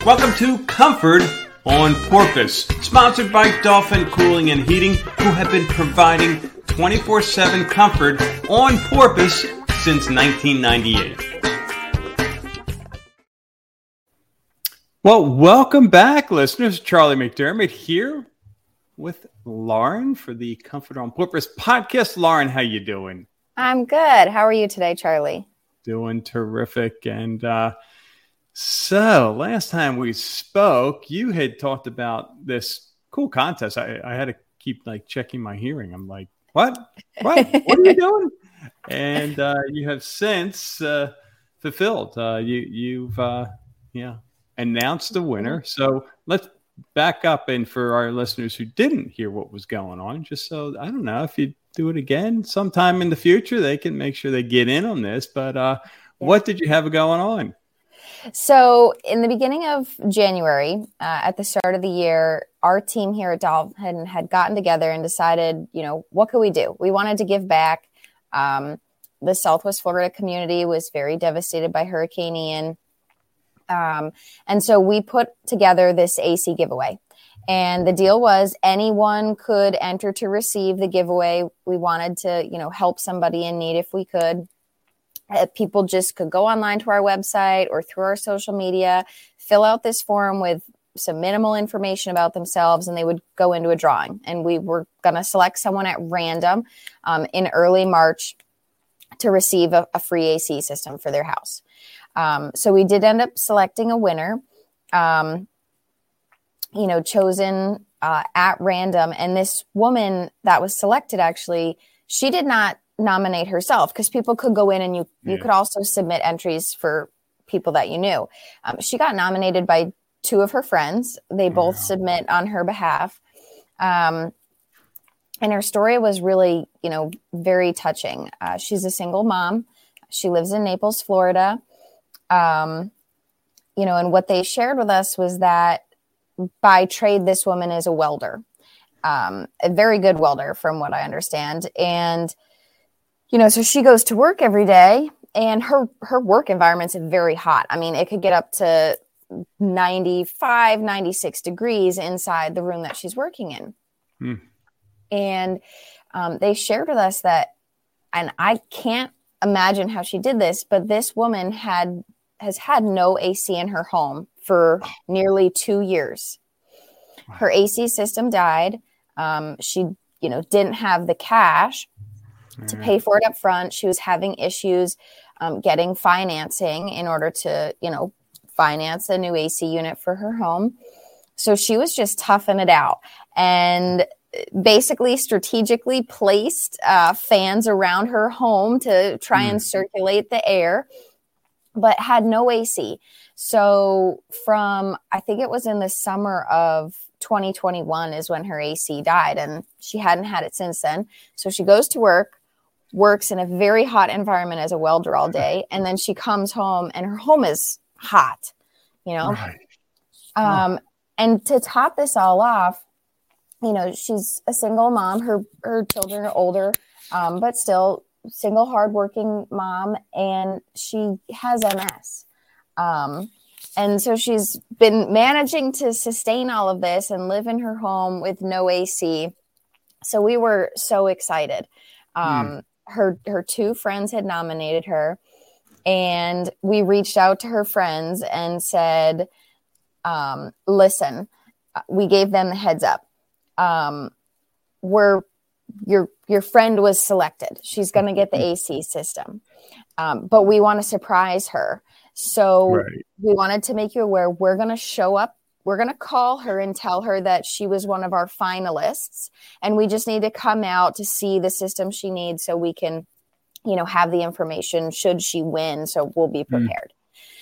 Welcome to Comfort on Porpoise, sponsored by Dolphin Cooling and Heating, who have been providing 24/7 comfort on Porpoise since 1998. Well, welcome back, listeners. Charlie McDermott here with Lauren for the Comfort on Porpoise podcast. Lauren, how you doing? I'm good. How are you today, Charlie? Doing terrific. And so last time we spoke, you had talked about this cool contest. I had to keep checking my hearing. I'm like, what are you doing? And you have since fulfilled. You've announced the winner. So let's back up. And for our listeners who didn't hear what was going on, just so, I don't know, if you do it again sometime in the future, they can make sure they get in on this. But what did you have going on? So in the beginning of January, at the start of the year, our team here at Dolphin had gotten together and decided, what could we do? We wanted to give back. The Southwest Florida community was very devastated by Hurricane Ian. And so we put together this AC giveaway. And the deal was anyone could enter to receive the giveaway. We wanted to, help somebody in need if we could. People just could go online to our website or through our social media, fill out this form with some minimal information about themselves, and they would go into a drawing. And we were going to select someone at random in early March to receive a free AC system for their house. So we did end up selecting a winner, chosen at random. And this woman that was selected, actually, she did not nominate herself, because people could go in and you could also submit entries for people that you knew. She got nominated by two of her friends. They both submit on her behalf. And her story was really, very touching. She's a single mom. She lives in Naples, Florida. And what they shared with us was that by trade, this woman is a welder, a very good welder from what I understand. And so she goes to work every day, and her work environment's very hot. I mean, it could get up to 95, 96 degrees inside the room that she's working in. And they shared with us that, and I can't imagine how she did this, but this woman has had no AC in her home for nearly 2 years. Her AC system died. She, didn't have the cash to pay for it up front. She was having issues getting financing in order to, finance a new AC unit for her home. So she was just toughing it out and basically strategically placed fans around her home to try and circulate the air, but had no AC. So I think it was in the summer of 2021 is when her AC died, and she hadn't had it since then. So she goes to works in a very hot environment as a welder all day. And then she comes home and her home is hot, Right. And to top this all off, she's a single mom. Her children are older, but still single, hardworking mom. And she has MS. And so she's been managing to sustain all of this and live in her home with no AC. So we were so excited. Her two friends had nominated her, and we reached out to her friends and said, listen, we gave them the heads up. Your friend was selected. She's going to get the AC system. But we want to surprise her. So we wanted to make you aware, we're going to show up. We're going to call her and tell her that she was one of our finalists, and we just need to come out to see the system she needs so we can, have the information should she win. So we'll be prepared.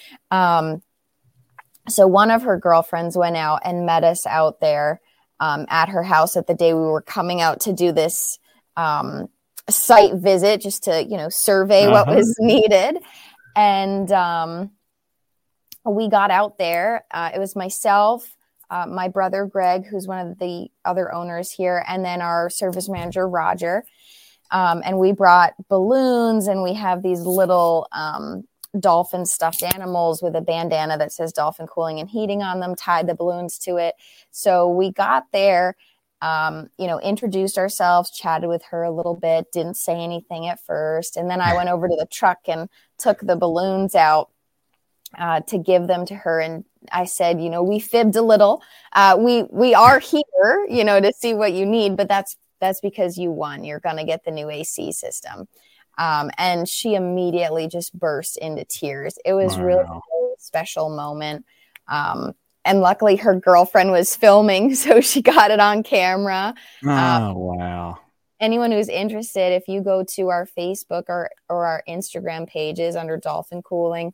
So one of her girlfriends went out and met us out there at her house at the day we were coming out to do this site visit, just to, survey what was needed. And we got out there. It was myself, my brother, Greg, who's one of the other owners here, and then our service manager, Roger. And we brought balloons, and we have these little dolphin stuffed animals with a bandana that says Dolphin Cooling and Heating on them, tied the balloons to it. So we got there, introduced ourselves, chatted with her a little bit, didn't say anything at first. And then I went over to the truck and took the balloons out to give them to her. And I said, we fibbed a little. We are here, to see what you need, but that's because you won. You're going to get the new AC system. And she immediately just burst into tears. It was really a special moment. And luckily her girlfriend was filming, so she got it on camera. Wow. Anyone who's interested, if you go to our Facebook or our Instagram pages under Dolphin Cooling,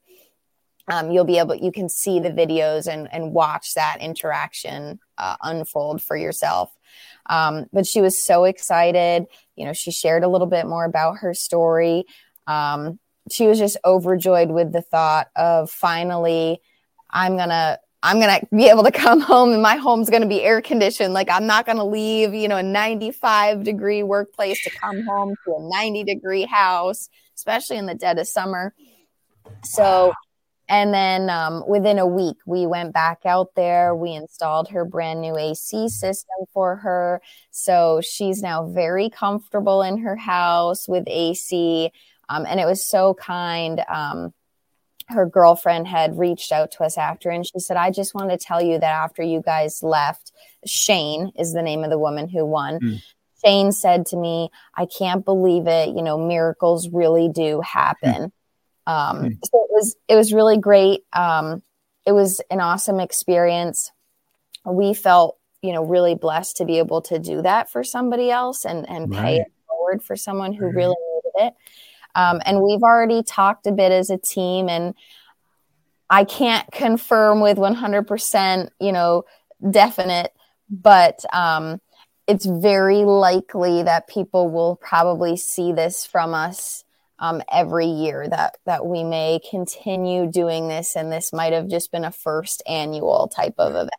you can see the videos and watch that interaction unfold for yourself. But she was so excited. She shared a little bit more about her story. She was just overjoyed with the thought of finally, I'm going to be able to come home and my home's going to be air conditioned. Like, I'm not going to leave, a 95-degree workplace to come home to a 90-degree house, especially in the dead of summer. So, and then within a week, we went back out there. We installed her brand new AC system for her. So she's now very comfortable in her house with AC. And it was so kind. Her girlfriend had reached out to us after, and she said, I just want to tell you that after you guys left, Shane is the name of the woman who won. Shane said to me, I can't believe it. Miracles really do happen. So it was really great. It was an awesome experience. We felt, really blessed to be able to do that for somebody else and pay it forward for someone who really needed it. And we've already talked a bit as a team, and I can't confirm with 100%, definite, but it's very likely that people will probably see this from us every year, that we may continue doing this, and this might have just been a first annual type of event.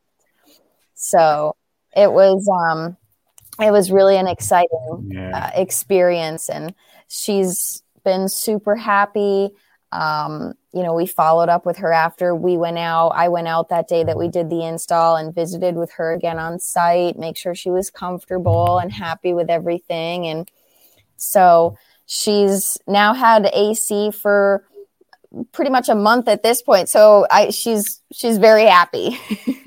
So it was really an exciting experience, and she's been super happy. We followed up with her after we went out. I went out that day that we did the install and visited with her again on site, make sure she was comfortable and happy with everything. And so she's now had AC for pretty much a month at this point. So she's very happy.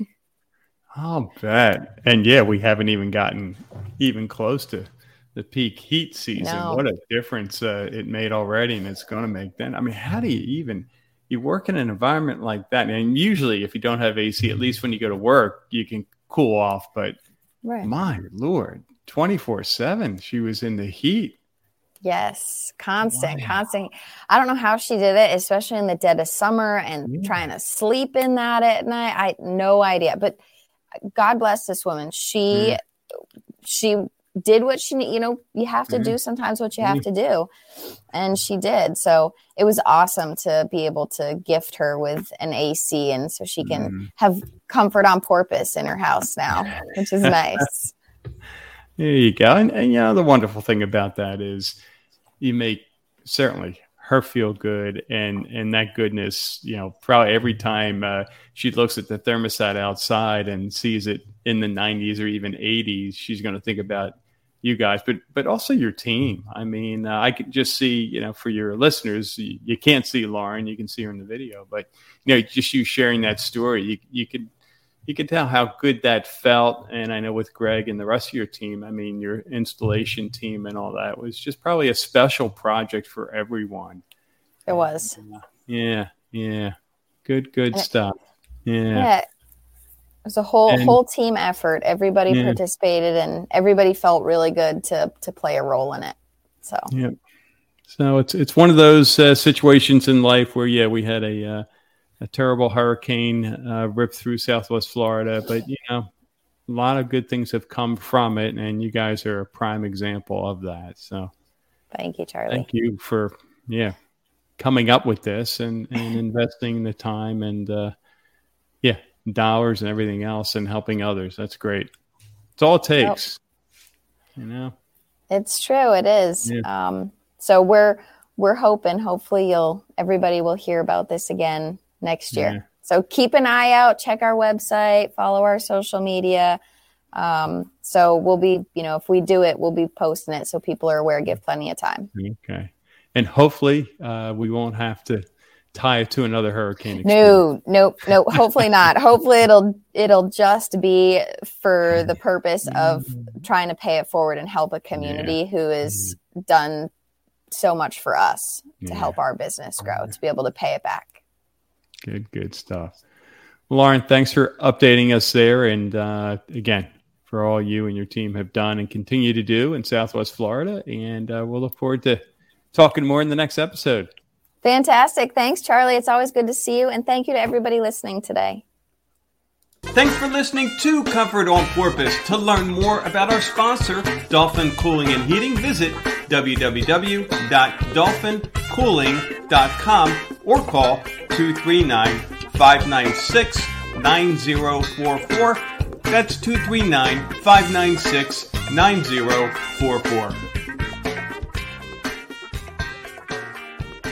I'll bet. And we haven't even gotten even close to the peak heat season. No. What a difference it made already, and it's going to make then. I mean, how do you work in an environment like that? And usually if you don't have AC, at least when you go to work, you can cool off. But my Lord, 24/7, she was in the heat. Yes, constant. I don't know how she did it, especially in the dead of summer and trying to sleep in that at night. I no idea, but God bless this woman. She did what she, you have to do sometimes what you have to do. And she did. So it was awesome to be able to gift her with an AC. And so she can have comfort on purpose in her house now, which is nice. There you go. And the wonderful thing about that is you make certainly her feel good, and that goodness, probably every time she looks at the thermostat outside and sees it in the 90s or even 80s, she's going to think about you guys, but also your team. I mean, I could just see, for your listeners, you can't see Lauren, you can see her in the video, but just you sharing that story, you could tell how good that felt. And I know with Greg and the rest of your team, I mean, your installation team and all that was just probably a special project for everyone. It was. Yeah. Good stuff. Yeah. It was a whole team effort. Everybody participated, and everybody felt really good to play a role in it. So it's one of those situations in life where we had a terrible hurricane ripped through Southwest Florida, but a lot of good things have come from it, and you guys are a prime example of that. So thank you, Charlie. Thank you for coming up with this and investing the time and dollars and everything else and helping others. That's great. It's all it takes. It's true. It is. So we're we're hoping, hopefully everybody will hear about this again next year. Yeah. So keep an eye out, check our website, follow our social media. So we'll be, if we do it, we'll be posting it so people are aware, give plenty of time. Okay. And hopefully we won't have to tie it to another hurricane. No, hopefully not. Hopefully it'll just be for the purpose of trying to pay it forward and help a community who has done so much for us to help our business grow, to be able to pay it back. Good stuff. Lauren, thanks for updating us there. And again, for all you and your team have done and continue to do in Southwest Florida. And we'll look forward to talking more in the next episode. Fantastic. Thanks, Charlie. It's always good to see you. And thank you to everybody listening today. Thanks for listening to Comfort on Porpoise. To learn more about our sponsor, Dolphin Cooling and Heating, visit www.dolphincooling.com or call 239-596-9044. That's 239-596-9044.